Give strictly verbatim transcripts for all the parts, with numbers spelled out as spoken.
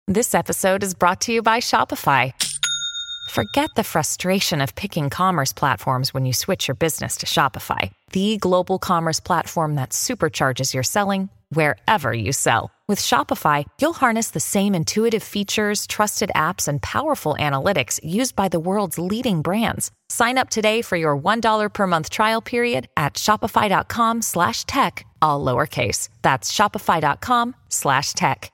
This episode is brought to you by Shopify. Forget the frustration of picking commerce platforms when you switch your business to Shopify, the global commerce platform that supercharges your selling wherever you sell. With Shopify, you'll harness the same intuitive features, trusted apps, and powerful analytics used by the world's leading brands. Sign up today for your one dollar per month trial period at shopify.com slash tech, all lowercase. That's shopify.com slash tech.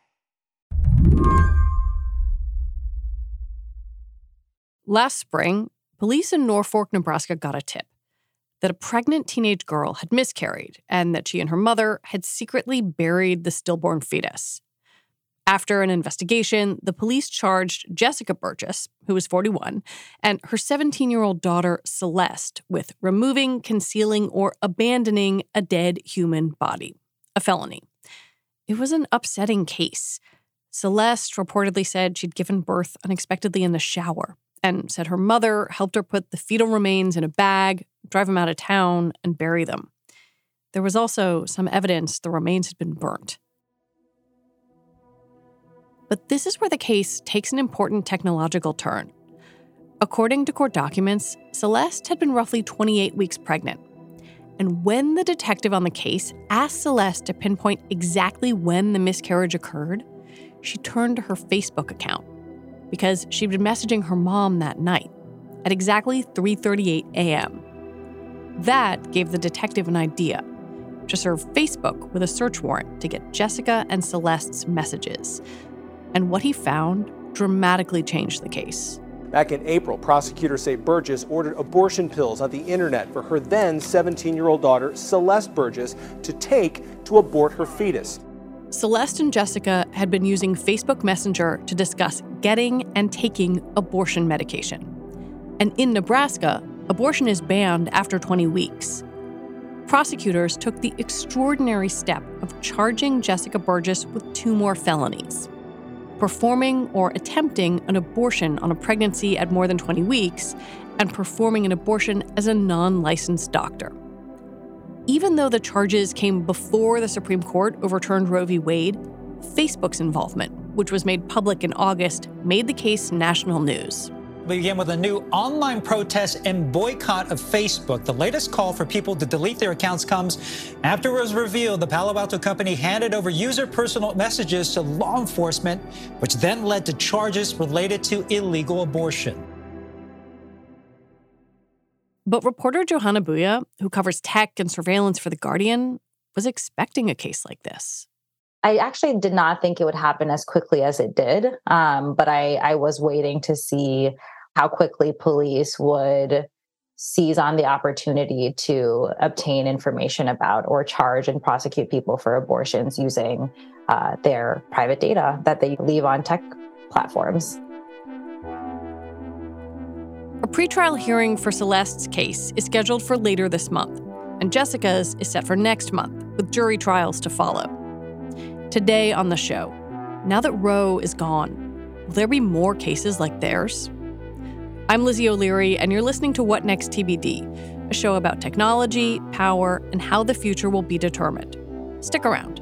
Last spring, police in Norfolk, Nebraska got a tip that a pregnant teenage girl had miscarried and that she and her mother had secretly buried the stillborn fetus. After an investigation, the police charged Jessica Burgess, who was forty-one, and her seventeen-year-old daughter, Celeste, with removing, concealing, or abandoning a dead human body, a felony. It was an upsetting case. Celeste reportedly said she'd given birth unexpectedly in the shower, and said her mother helped her put the fetal remains in a bag, drive them out of town, and bury them. There was also some evidence the remains had been burnt. But this is where the case takes an important technological turn. According to court documents, Celeste had been roughly twenty-eight weeks pregnant. And when the detective on the case asked Celeste to pinpoint exactly when the miscarriage occurred, she turned to her Facebook account, because she'd been messaging her mom that night at exactly three thirty-eight a.m. That gave the detective an idea to serve Facebook with a search warrant to get Jessica and Celeste's messages. And what he found dramatically changed the case. Back in April, prosecutors say Burgess ordered abortion pills on the internet for her then seventeen-year-old daughter, Celeste Burgess, to take to abort her fetus. Celeste and Jessica had been using Facebook Messenger to discuss getting and taking abortion medication. And in Nebraska, abortion is banned after twenty weeks. Prosecutors took the extraordinary step of charging Jessica Burgess with two more felonies: performing or attempting an abortion on a pregnancy at more than twenty weeks, and performing an abortion as a non-licensed doctor. Even though the charges came before the Supreme Court overturned Roe v. Wade, Facebook's involvement, which was made public in August, made the case national news. We begin with a new online protest and boycott of Facebook. The latest call for people to delete their accounts comes after it was revealed the Palo Alto company handed over user personal messages to law enforcement, which then led to charges related to illegal abortion. But reporter Johanna Bouya, who covers tech and surveillance for The Guardian, was expecting a case like this. I actually did not think it would happen as quickly as it did, um, but I, I was waiting to see how quickly police would seize on the opportunity to obtain information about or charge and prosecute people for abortions using uh, their private data that they leave on tech platforms. A pretrial hearing for Celeste's case is scheduled for later this month, and Jessica's is set for next month, with jury trials to follow. Today on the show, now that Roe is gone, will there be more cases like theirs? I'm Lizzie O'Leary, and you're listening to What Next T B D, a show about technology, power, and how the future will be determined. Stick around.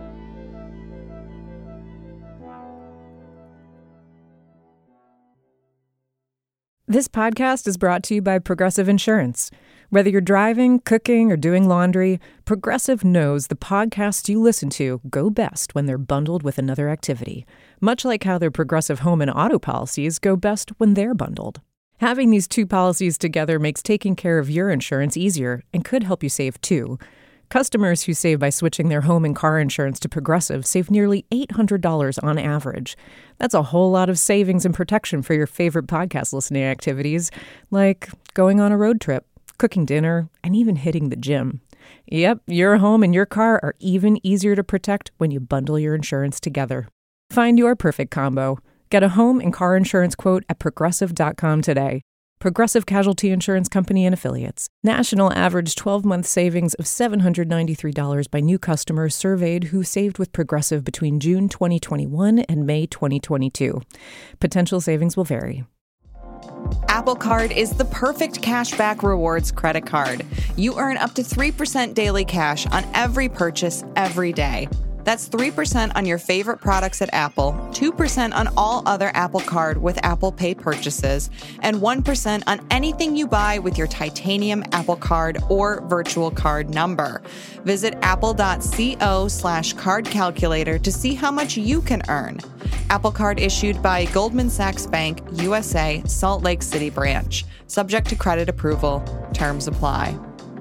This podcast is brought to you by Progressive Insurance. Whether you're driving, cooking, or doing laundry, Progressive knows the podcasts you listen to go best when they're bundled with another activity, much like how their Progressive home and auto policies go best when they're bundled. Having these two policies together makes taking care of your insurance easier and could help you save too. Customers who save by switching their home and car insurance to Progressive save nearly eight hundred dollars on average. That's a whole lot of savings and protection for your favorite podcast listening activities, like going on a road trip, cooking dinner, and even hitting the gym. Yep, your home and your car are even easier to protect when you bundle your insurance together. Find your perfect combo. Get a home and car insurance quote at progressive dot com today. Progressive Casualty Insurance Company and Affiliates. National average twelve-month savings of seven hundred ninety-three dollars by new customers surveyed who saved with Progressive between June twenty twenty-one and May twenty twenty-two. Potential savings will vary. Apple Card is the perfect cashback rewards credit card. You earn up to three percent daily cash on every purchase every day. That's three percent on your favorite products at Apple, two percent on all other Apple Card with Apple Pay purchases, and one percent on anything you buy with your titanium Apple Card or virtual card number. Visit apple.co slash card calculator to see how much you can earn. Apple Card issued by Goldman Sachs Bank, U S A, Salt Lake City branch. Subject to credit approval. Terms apply.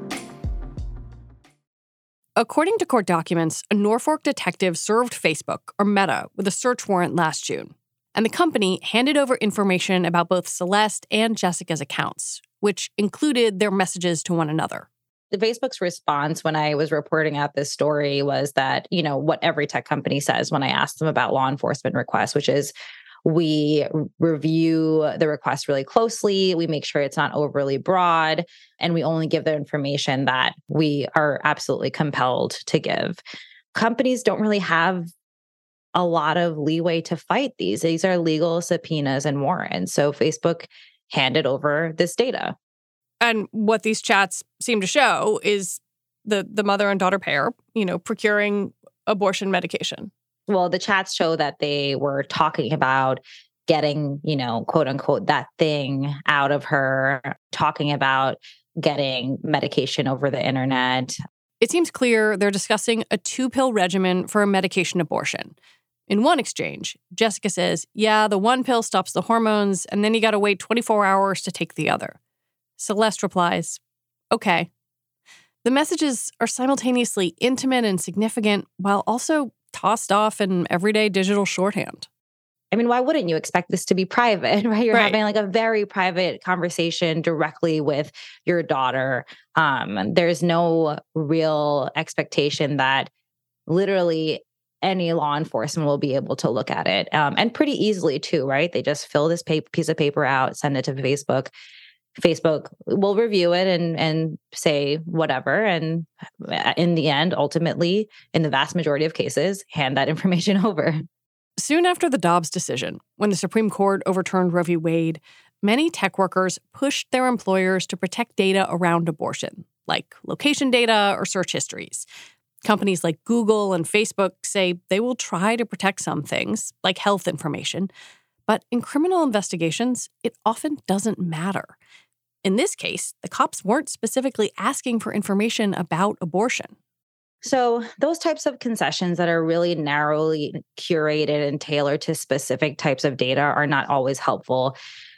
According to court documents, a Norfolk detective served Facebook, or Meta, with a search warrant last June. And the company handed over information about both Celeste and Jessica's accounts, which included their messages to one another. The Facebook's response when I was reporting out this story was that, you know, what every tech company says when I ask them about law enforcement requests, which is we review the request really closely. We make sure it's not overly broad, and we only give the information that we are absolutely compelled to give. Companies don't really have a lot of leeway to fight these. These are legal subpoenas and warrants. So Facebook handed over this data. And what these chats seem to show is the the mother and daughter pair, you know, procuring abortion medication. Well, the chats show that they were talking about getting, you know, quote unquote, that thing out of her, talking about getting medication over the internet. It seems clear they're discussing a two-pill regimen for a medication abortion. In one exchange, Jessica says, yeah, the one pill stops the hormones, and then you got to wait twenty-four hours to take the other. Celeste replies, okay. The messages are simultaneously intimate and significant while also tossed off in everyday digital shorthand. I mean, why wouldn't you expect this to be private, right? You're right. having like a very private conversation directly with your daughter. Um, there's no real expectation that literally any law enforcement will be able to look at it. Um, and pretty easily too, right? They just fill this paper, piece of paper out, send it to Facebook. Facebook will review it and and say whatever. And in the end, ultimately, in the vast majority of cases, hand that information over. Soon after the Dobbs decision, when the Supreme Court overturned Roe v. Wade, many tech workers pushed their employers to protect data around abortion, like location data or search histories. Companies like Google and Facebook say they will try to protect some things, like health information. But in criminal investigations, it often doesn't matter. In this case, the cops weren't specifically asking for information about abortion. So those types of concessions that are really narrowly curated and tailored to specific types of data are not always helpful,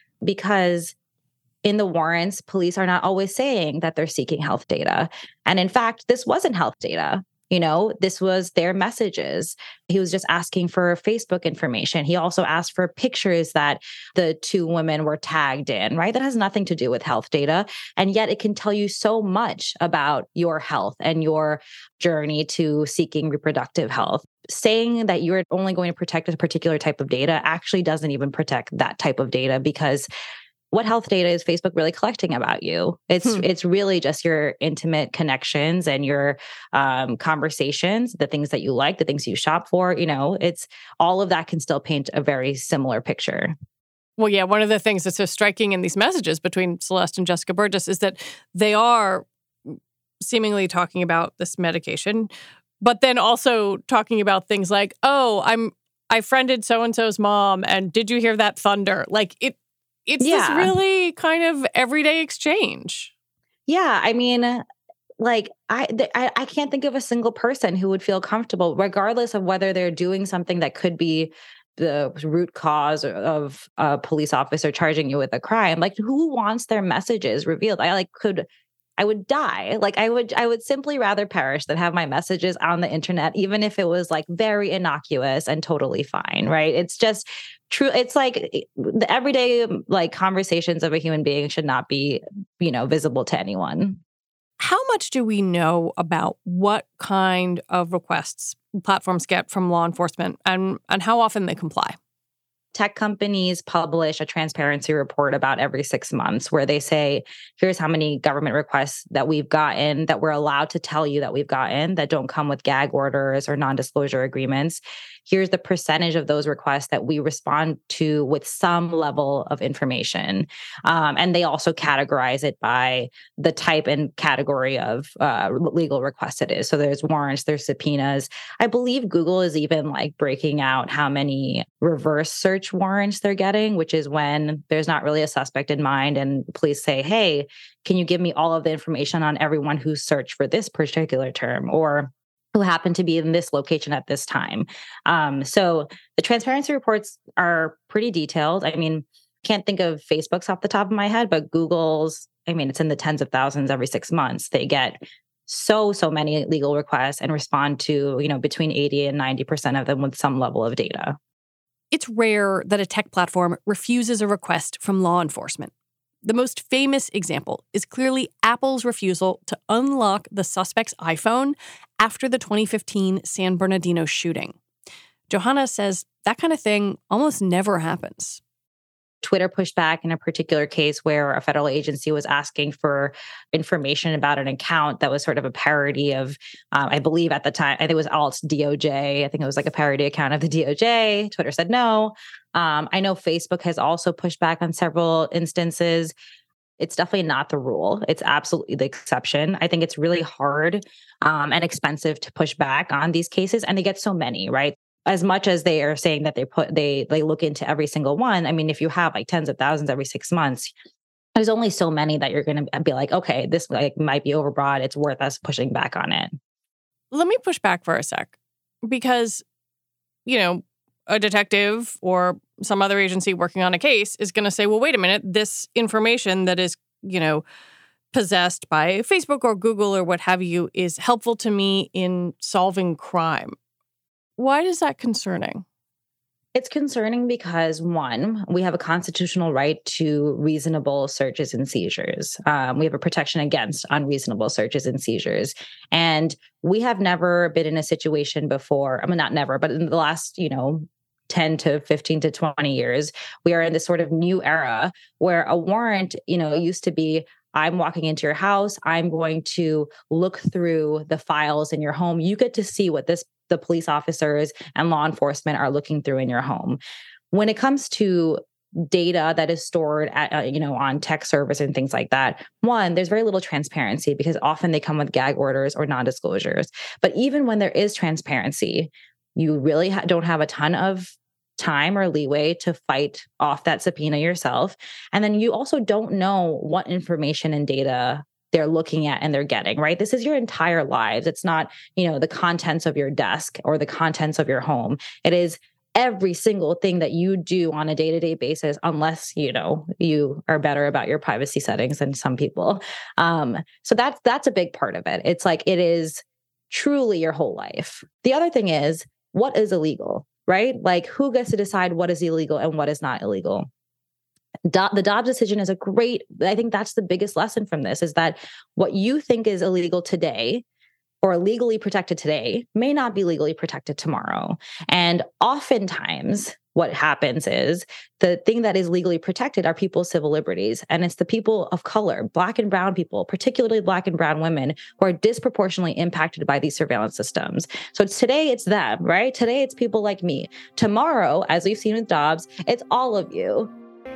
because in the warrants, police are not always saying that they're seeking health data. And in fact, this wasn't health data. You know, this was their messages. He was just asking for Facebook information. He also asked for pictures that the two women were tagged in, right? That has nothing to do with health data. And yet it can tell you so much about your health and your journey to seeking reproductive health. Saying that you're only going to protect a particular type of data actually doesn't even protect that type of data, because what health data is Facebook really collecting about you? It's hmm. it's really just your intimate connections and your um, conversations, the things that you like, the things you shop for. You know, it's all of that can still paint a very similar picture. Well, yeah, one of the things that's so striking in these messages between Celeste and Jessica Burgess is that they are seemingly talking about this medication, but then also talking about things like, oh, I'm I friended so-and-so's mom, and did you hear that thunder? Like it. It's yeah. this really kind of everyday exchange. Yeah, I mean, like I, I I can't think of a single person who would feel comfortable, regardless of whether they're doing something that could be the root cause of a police officer charging you with a crime. Like, who wants their messages revealed? I like could. I would die. Like I would, I would simply rather perish than have my messages on the internet, even if it was like very innocuous and totally fine. Right. It's just true. It's like the everyday like conversations of a human being should not be, you know, visible to anyone. How much do we know about what kind of requests platforms get from law enforcement and, and how often they comply? Tech companies publish a transparency report about every six months where they say, here's how many government requests that we've gotten that we're allowed to tell you that we've gotten that don't come with gag orders or non-disclosure agreements. here's the percentage of those requests that we respond to with some level of information. Um, and they also categorize it by the type and category of uh, legal request it is. So there's warrants, there's subpoenas. I believe Google is even like breaking out how many reverse search warrants they're getting, which is when there's not really a suspect in mind and police say, hey, can you give me all of the information on everyone who searched for this particular term or who happened to be in this location at this time? Um, so the transparency reports are pretty detailed. I mean, can't think of Facebook's off the top of my head, but Google's, I mean, it's in the tens of thousands every six months. They get so, so many legal requests and respond to, you know, between eighty and ninety percent of them with some level of data. It's rare that a tech platform refuses a request from law enforcement. The most famous example is clearly Apple's refusal to unlock the suspect's iPhone after the twenty fifteen San Bernardino shooting. Johanna says that kind of thing almost never happens. Twitter pushed back in a particular case where a federal agency was asking for information about an account that was sort of a parody of, um, I believe at the time, I think it was alt D O J. I think it was like a parody account of the D O J. Twitter said no. Um, I know Facebook has also pushed back on several instances. It's definitely not the rule. It's absolutely the exception. I think it's really hard um, and expensive to push back on these cases, and they get so many, right? As much as they are saying that they put they they look into every single one, I mean, if you have like tens of thousands every six months, there's only so many that you're going to be like, okay, this like might be overbroad. It's worth us pushing back on it. Let me push back for a sec, because, you know, a detective or some other agency working on a case is going to say, well, wait a minute, this information that is, you know, possessed by Facebook or Google or what have you is helpful to me in solving crime. Why is that concerning? It's concerning because, one, we have a constitutional right to reasonable searches and seizures. Um, we have a protection against unreasonable searches and seizures. And we have never been in a situation before, I mean, not never, but in the last, you know, ten to fifteen to twenty years, we are in this sort of new era where a warrant, you know, used to be, I'm walking into your house, I'm going to look through the files in your home. You get to see what this the police officers and law enforcement are looking through in your home. When it comes to data that is stored at, uh, you know, on tech servers and things like that, one, there's very little transparency because often they come with gag orders or non-disclosures. But even when there is transparency, you really ha- don't have a ton of time or leeway to fight off that subpoena yourself. And then you also don't know what information and data they're looking at and they're getting, right? This is your entire lives. It's not, you know, the contents of your desk or the contents of your home. It is every single thing that you do on a day-to-day basis, unless, you know, you are better about your privacy settings than some people. Um, so that's, that's a big part of it. It's like, it is truly your whole life. The other thing is, what is illegal, right? Like, who gets to decide what is illegal and what is not illegal? Do- the Dobbs decision is a great, I think that's the biggest lesson from this, is that what you think is illegal today or legally protected today may not be legally protected tomorrow. And oftentimes what happens is the thing that is legally protected are people's civil liberties. And it's the people of color, Black and brown people, particularly Black and brown women, who are disproportionately impacted by these surveillance systems. So today it's them, right? Today it's people like me. Tomorrow, as we've seen with Dobbs, it's all of you.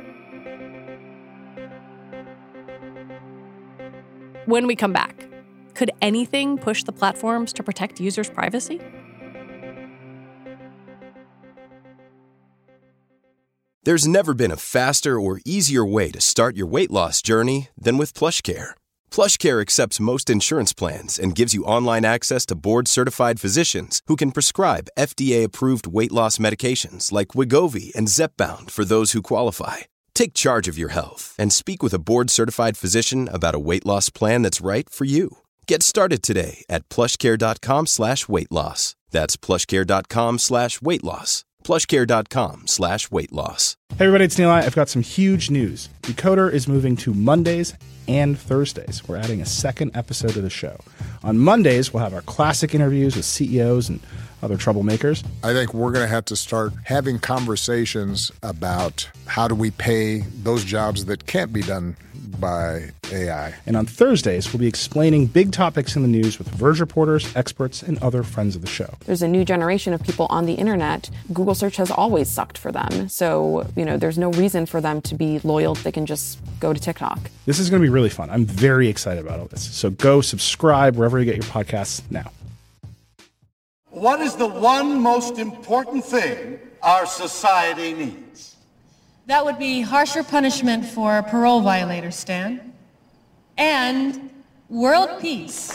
When we come back, could anything push the platforms to protect users' privacy? There's never been a faster or easier way to start your weight loss journey than with PlushCare. PlushCare accepts most insurance plans and gives you online access to board-certified physicians who can prescribe F D A-approved weight loss medications like Wegovy and Zepbound for those who qualify. Take charge of your health and speak with a board-certified physician about a weight loss plan that's right for you. Get started today at plushcare.com slash weight loss. That's plushcare.com slash weight loss. plushcare.com slash weight loss. Hey everybody, it's Neil. I've got some huge news. Decoder is moving to Mondays and Thursdays. We're adding a second episode of the show. On Mondays, we'll have our classic interviews with C E Os and other troublemakers. I think we're going to have to start having conversations about how do we pay those jobs that can't be done by A I. And on Thursdays, we'll be explaining big topics in the news with Verge reporters, experts, and other friends of the show. There's a new generation of people on the internet. Google search has always sucked for them. So, you know, there's no reason for them to be loyal. They can just go to TikTok. This is going to be really fun. I'm very excited about all this. So go subscribe wherever you get your podcasts now. What is the one most important thing our society needs? That would be harsher punishment for parole violators, Stan. And world peace.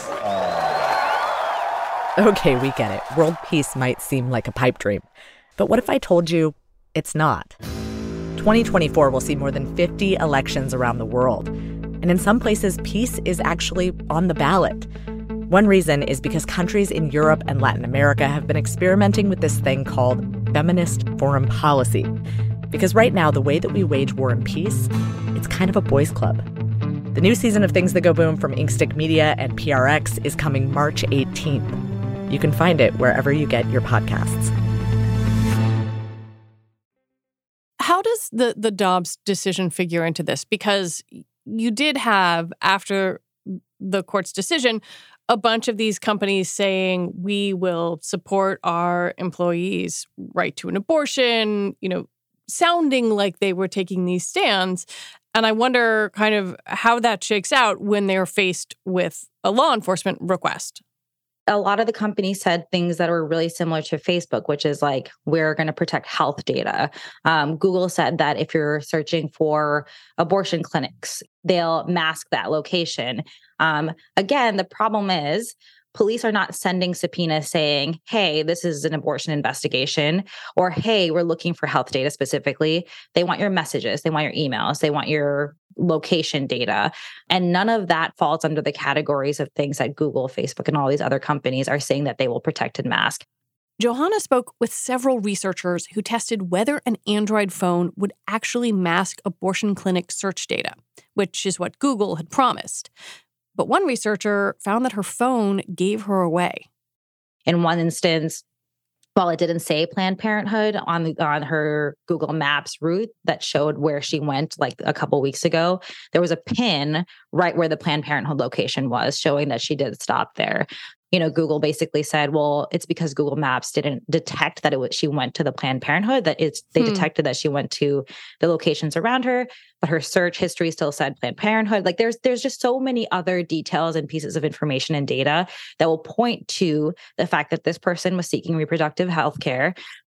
Okay, we get it. World peace might seem like a pipe dream. But what if I told you it's not? twenty twenty-four will see more than fifty elections around the world. And in some places, peace is actually on the ballot. One reason is because countries in Europe and Latin America have been experimenting with this thing called feminist foreign policy. Because right now, the way that we wage war and peace, it's kind of a boys' club. The new season of Things That Go Boom from Inkstick Media and P R X is coming March eighteenth. You can find it wherever you get your podcasts. How does the, the Dobbs decision figure into this? Because you did have, after the court's decision, a bunch of these companies saying we will support our employees' right to an abortion, you know, sounding like they were taking these stands. And I wonder kind of how that shakes out when they're faced with a law enforcement request. A lot of the companies said things that were really similar to Facebook, which is like, we're going to protect health data. Um, Google said that if you're searching for abortion clinics, they'll mask that location. Um, again, the problem is police are not sending subpoenas saying, hey, this is an abortion investigation, or hey, we're looking for health data specifically. They want your messages. They want your emails. They want your location data. And none of that falls under the categories of things that Google, Facebook, and all these other companies are saying that they will protect and mask. Johanna spoke with several researchers who tested whether an Android phone would actually mask abortion clinic search data, which is what Google had promised. But one researcher found that her phone gave her away. In one instance, while it didn't say Planned Parenthood on the, on her Google Maps route that showed where she went like a couple weeks ago, there was a pin right where the Planned Parenthood location was, showing that she did stop there. You know, Google basically said, well, it's because Google Maps didn't detect that it was, she went to the Planned Parenthood, that it's, they hmm. detected that she went to the locations around her, but her search history still said Planned Parenthood. Like there's, there's just so many other details and pieces of information and data that will point to the fact that this person was seeking reproductive health care.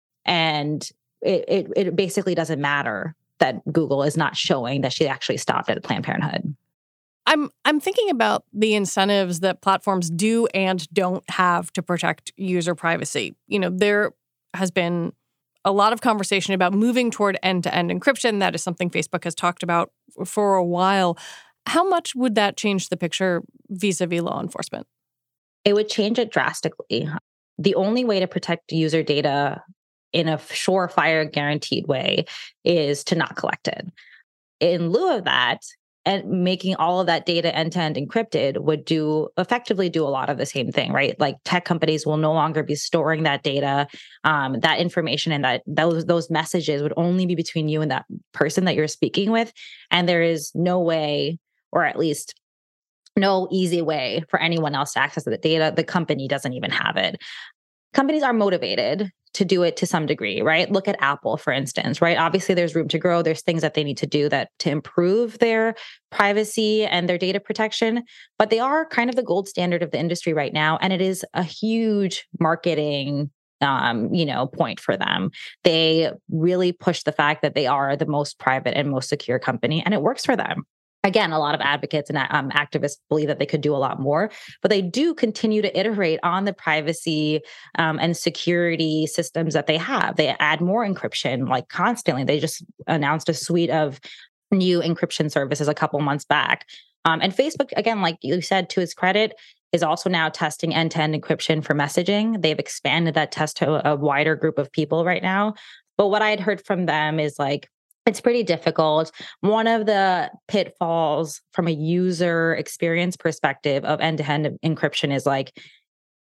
And it, it, it basically doesn't matter that Google is not showing that she actually stopped at Planned Parenthood. I'm I'm thinking about the incentives that platforms do and don't have to protect user privacy. You know, there has been a lot of conversation about moving toward end-to-end encryption. That is something Facebook has talked about for a while. How much would that change the picture vis-a-vis law enforcement? It would change it drastically. The only way to protect user data in a surefire, guaranteed way is to not collect it. In lieu of that, and making all of that data end-to-end encrypted would do effectively do a lot of the same thing, right? Like tech companies will no longer be storing that data, um, that information, and that those those messages would only be between you and that person that you're speaking with. And there is no way, or at least no easy way for anyone else to access the data. The company doesn't even have it. Companies are motivated to do it to some degree, right? Look at Apple, for instance, right? Obviously, there's room to grow. There's things that they need to do that to improve their privacy and their data protection, but they are kind of the gold standard of the industry right now. And it is a huge marketing um, you know, point for them. They really push the fact that they are the most private and most secure company, and it works for them. Again, a lot of advocates and um, activists believe that they could do a lot more, but they do continue to iterate on the privacy um, and security systems that they have. They add more encryption like constantly. They just announced a suite of new encryption services a couple months back. Um, and Facebook, again, like you said, to its credit, is also now testing end-to-end encryption for messaging. They've expanded that test to a wider group of people right now. But what I had heard from them is like, it's pretty difficult. One of the pitfalls from a user experience perspective of end-to-end encryption is like,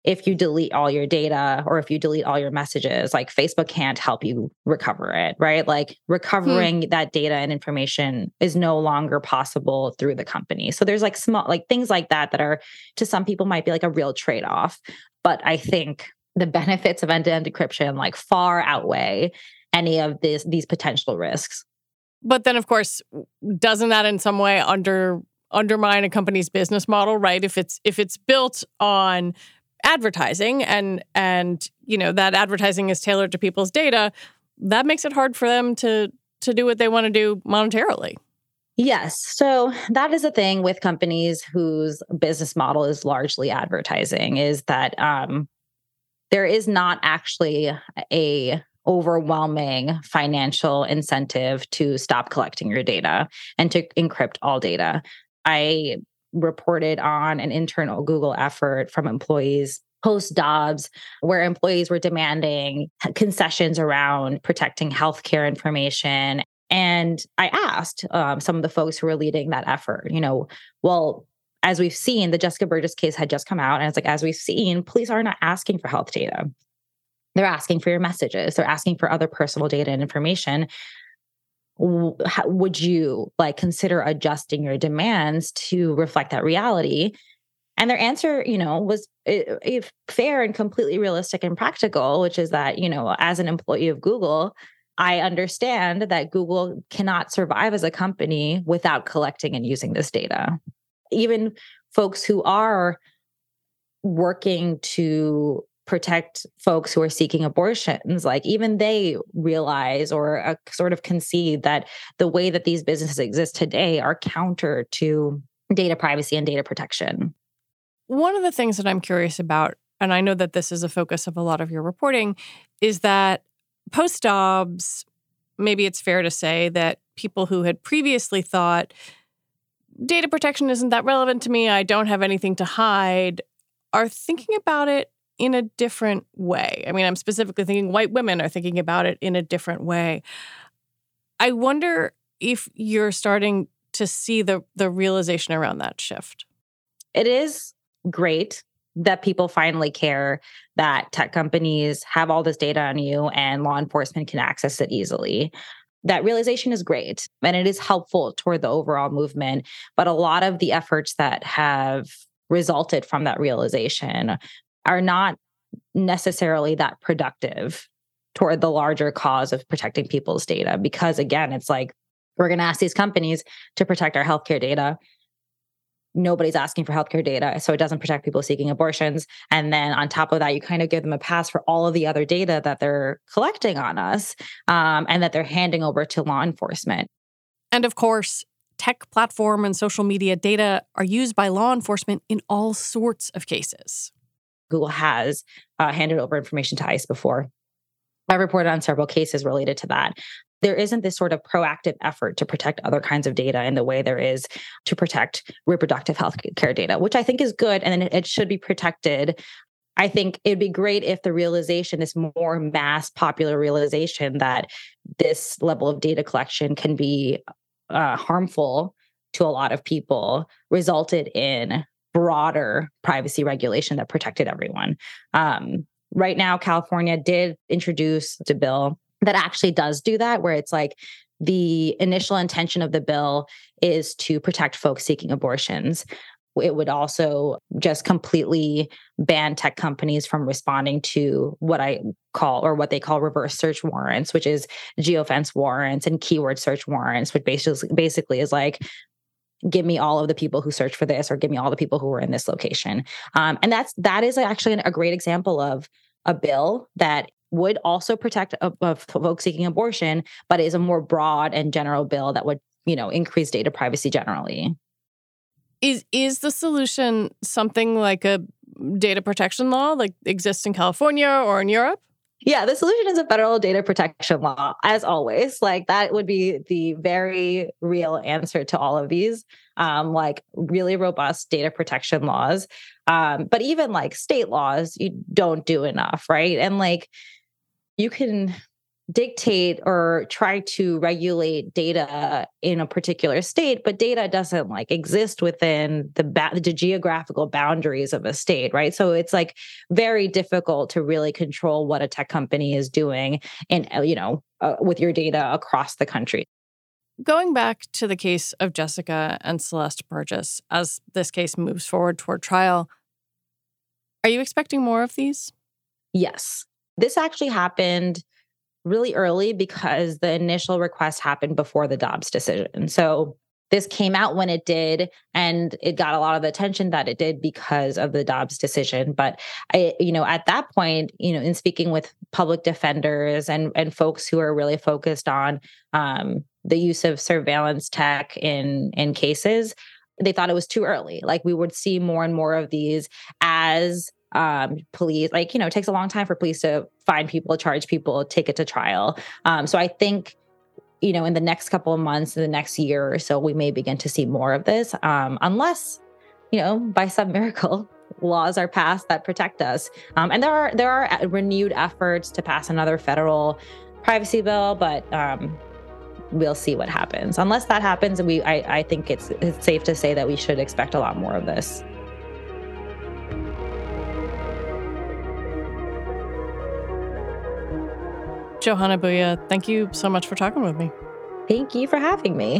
if you delete all your data or if you delete all your messages, like Facebook can't help you recover it, right? Like recovering hmm. that data and information is no longer possible through the company. So there's like small, like things like that that are, to some people might be like a real trade-off. But I think the benefits of end-to-end encryption like far outweigh any of this, these potential risks. But then, of course, doesn't that in some way under undermine a company's business model, right? If it's if it's built on advertising and and you know that advertising is tailored to people's data, that makes it hard for them to to do what they want to do monetarily. Yes. So that is a thing with companies whose business model is largely advertising, is that um, there is not actually a overwhelming financial incentive to stop collecting your data and to encrypt all data. I reported on an internal Google effort from employees post-Dobbs, where employees were demanding concessions around protecting healthcare information. And I asked um, some of the folks who were leading that effort, you know, well, as we've seen, the Jessica Burgess case had just come out. And it's like, as we've seen, police are not asking for health data. They're asking for your messages. They're asking for other personal data and information. Would you like consider adjusting your demands to reflect that reality? And their answer, you know, was if fair and completely realistic and practical, which is that, you know, as an employee of Google, I understand that Google cannot survive as a company without collecting and using this data. Even folks who are working to protect folks who are seeking abortions, like even they realize or uh, sort of concede that the way that these businesses exist today are counter to data privacy and data protection. One of the things that I'm curious about, and I know that this is a focus of a lot of your reporting, is that post-Dobbs, maybe it's fair to say that people who had previously thought data protection isn't that relevant to me, I don't have anything to hide, are thinking about it in a different way. I mean, I'm specifically thinking white women are thinking about it in a different way. I wonder if you're starting to see the the realization around that shift. It is great that people finally care that tech companies have all this data on you and law enforcement can access it easily. That realization is great and it is helpful toward the overall movement. But a lot of the efforts that have resulted from that realization are not necessarily that productive toward the larger cause of protecting people's data. Because again, it's like, we're going to ask these companies to protect our healthcare data. Nobody's asking for healthcare data, so it doesn't protect people seeking abortions. And then on top of that, you kind of give them a pass for all of the other data that they're collecting on us um, and that they're handing over to law enforcement. And of course, tech platform and social media data are used by law enforcement in all sorts of cases. Google has uh, handed over information to ICE before. I reported on several cases related to that. There isn't this sort of proactive effort to protect other kinds of data in the way there is to protect reproductive health care data, which I think is good and it should be protected. I think it'd be great if the realization, this more mass popular realization that this level of data collection can be uh, harmful to a lot of people, resulted in broader privacy regulation that protected everyone. Um, right now, California did introduce a bill that actually does do that, where it's like the initial intention of the bill is to protect folks seeking abortions. It would also just completely ban tech companies from responding to what I call, or what they call reverse search warrants, which is geofence warrants and keyword search warrants, which basically basically is like, give me all of the people who search for this, or give me all the people who were in this location. Um, and that's that is actually a great example of a bill that would also protect uh, uh, folks seeking abortion, but is a more broad and general bill that would, you know, increase data privacy generally. Is is the solution something like a data protection law, like exists in California or in Europe? Yeah, the solution is a federal data protection law, as always. Like that would be the very real answer to all of these, um, like really robust data protection laws. Um, but even like state laws, you don't do enough, right? And like you can dictate or try to regulate data in a particular state, but data doesn't like exist within the ba- the geographical boundaries of a state, right? So it's like very difficult to really control what a tech company is doing and, you know, uh, with your data across the country. Going back to the case of Jessica and Celeste Burgess, as this case moves forward toward trial, are you expecting more of these? Yes. This actually happened really early because the initial request happened before the Dobbs decision. So this came out when it did, and it got a lot of the attention that it did because of the Dobbs decision. But I, you know, at that point, you know, in speaking with public defenders and and folks who are really focused on um, the use of surveillance tech in in cases, they thought it was too early. Like we would see more and more of these as um, police, like, you know, it takes a long time for police to find people, charge people, take it to trial. Um, so I think, you know, in the next couple of months, in the next year or so, we may begin to see more of this, um, unless, you know, by some miracle, laws are passed that protect us. Um, and there are there are renewed efforts to pass another federal privacy bill, but um, we'll see what happens. Unless that happens, we I, I think it's it's safe to say that we should expect a lot more of this. Johanna Boudia, thank you so much for talking with me. Thank you for having me.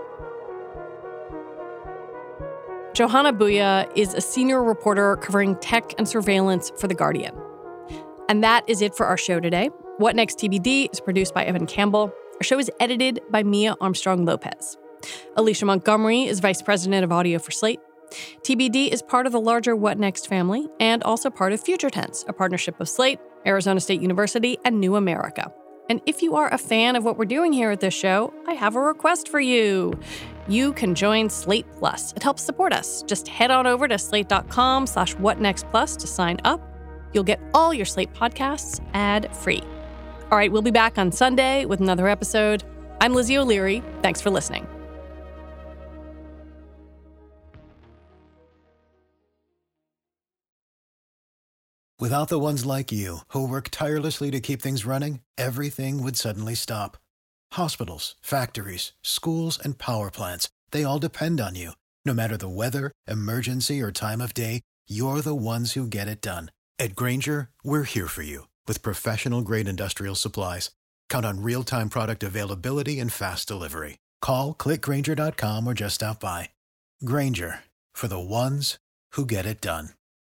Johanna Boudia is a senior reporter covering tech and surveillance for The Guardian. And that is it for our show today. What Next T B D is produced by Evan Campbell. Our show is edited by Mia Armstrong-Lopez. Alicia Montgomery is vice president of audio for Slate. T B D is part of the larger What Next family and also part of Future Tense, a partnership of Slate, Arizona State University, and New America. And if you are a fan of what we're doing here at this show, I have a request for you. You can join Slate Plus. It helps support us. Just head on over to slate.com slash whatnextplus to sign up. You'll get all your Slate podcasts ad-free. All right, we'll be back on Sunday with another episode. I'm Lizzie O'Leary. Thanks for listening. Without the ones like you, who work tirelessly to keep things running, everything would suddenly stop. Hospitals, factories, schools, and power plants, they all depend on you. No matter the weather, emergency, or time of day, you're the ones who get it done. At Grainger, we're here for you with professional-grade industrial supplies. Count on real-time product availability and fast delivery. Call, click Grainger dot com, or just stop by. Grainger, for the ones who get it done.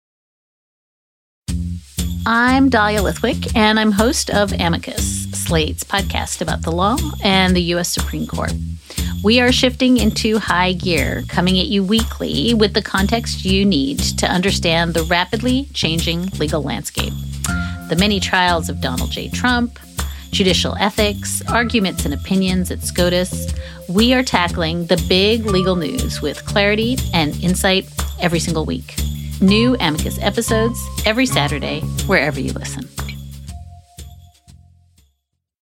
I'm Dahlia Lithwick, and I'm host of Amicus, Slate's podcast about the law and the U S Supreme Court. We are shifting into high gear, coming at you weekly with the context you need to understand the rapidly changing legal landscape. The many trials of Donald J. Trump, judicial ethics, arguments and opinions at SCOTUS. We are tackling the big legal news with clarity and insight every single week. New Amicus episodes every Saturday, wherever you listen.